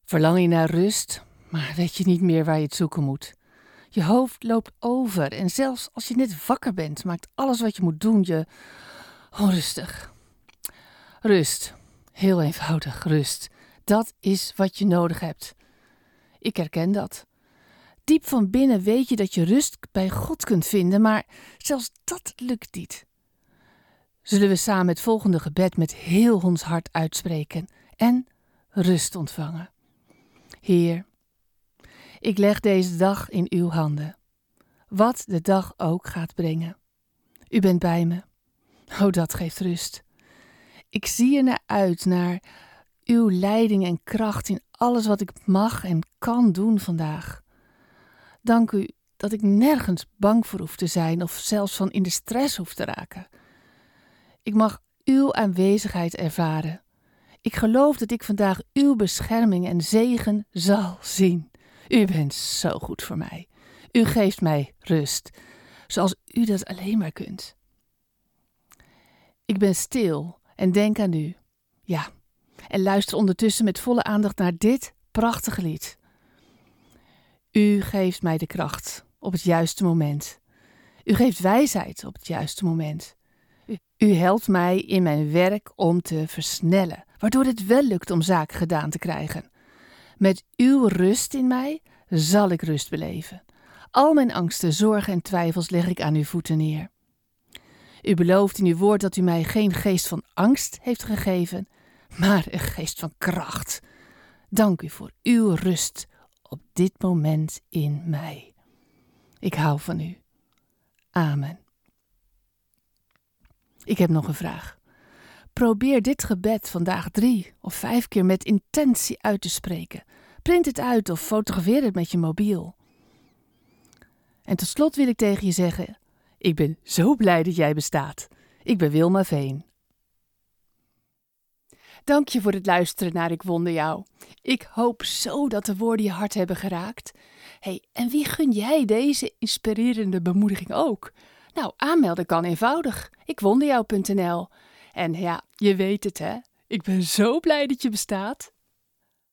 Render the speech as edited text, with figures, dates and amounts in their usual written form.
Verlang je naar rust, maar weet je niet meer waar je het zoeken moet. Je hoofd loopt over en zelfs als je net wakker bent, maakt alles wat je moet doen je onrustig. Rust, heel eenvoudig, rust. Dat is wat je nodig hebt. Ik herken dat. Diep van binnen weet je dat je rust bij God kunt vinden, maar zelfs dat lukt niet. Zullen we samen het volgende gebed met heel ons hart uitspreken en rust ontvangen. Heer, ik leg deze dag in uw handen. Wat de dag ook gaat brengen. U bent bij me. Oh, dat geeft rust. Ik zie er naar uit, naar uw leiding en kracht in alles wat ik mag en kan doen vandaag. Dank u dat ik nergens bang voor hoef te zijn of zelfs van in de stress hoef te raken. Ik mag uw aanwezigheid ervaren. Ik geloof dat ik vandaag uw bescherming en zegen zal zien. U bent zo goed voor mij. U geeft mij rust, zoals u dat alleen maar kunt. Ik ben stil en denk aan u. Ja, en luister ondertussen met volle aandacht naar dit prachtige lied. U geeft mij de kracht op het juiste moment. U geeft wijsheid op het juiste moment. U helpt mij in mijn werk om te versnellen, waardoor het wel lukt om zaken gedaan te krijgen. Met uw rust in mij zal ik rust beleven. Al mijn angsten, zorgen en twijfels leg ik aan uw voeten neer. U belooft in uw woord dat u mij geen geest van angst heeft gegeven, maar een geest van kracht. Dank u voor uw rust op dit moment in mij. Ik hou van u. Amen. Ik heb nog een vraag. Probeer dit gebed vandaag 3 of 5 keer met intentie uit te spreken. Print het uit of fotografeer het met je mobiel. En tot slot wil ik tegen je zeggen, ik ben zo blij dat jij bestaat. Ik ben Wilma Veen. Dank je voor het luisteren naar Ik Wonder Jou. Ik hoop zo dat de woorden je hart hebben geraakt. Hey, en wie gun jij deze inspirerende bemoediging ook? Nou, aanmelden kan eenvoudig. ikwonderjou.nl. En ja, je weet het hè. Ik ben zo blij dat je bestaat.